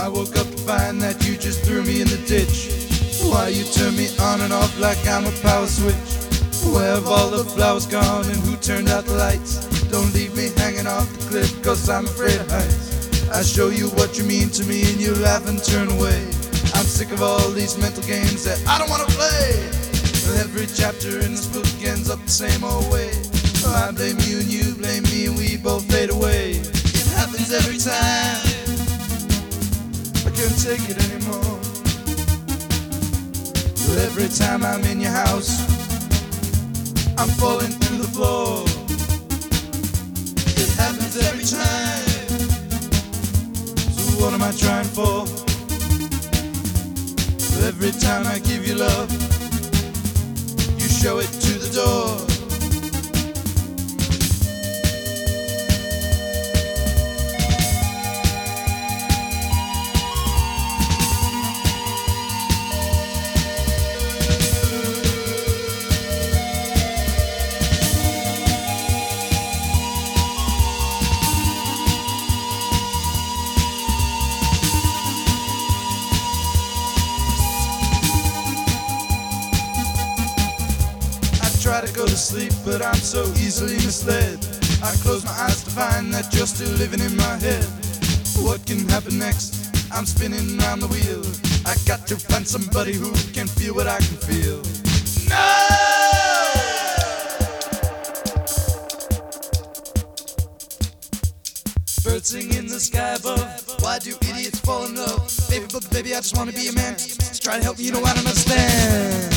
I woke up to find that you just threw me in the ditch. Why you turn me on and off like I'm a power switch? Where have all the flowers gone and who turned out the lights? Don't leave me hanging off the cliff, cause I'm afraid of heights. I show you what you mean to me and you laugh and turn away. I'm sick of all these mental games that I don't wanna play. Every chapter in this book ends up the same old way. I blame you and you blame me and we both fade away. It happens every time. I can't take it anymore. Every time I'm in your house, I'm falling through the floor. It happens every time. So what am I trying for? Every time I give you love, you show it to the door. I try to go to sleep, but I'm so easily misled. I close my eyes to find that you're still living in my head. What can happen next? I'm spinning around the wheel. I got to find somebody who can feel what I can feel. No! Birds sing in the sky above. Why do idiots fall in love? Baby, but baby, I just wanna be a man. Just try to help me, you know I don't understand.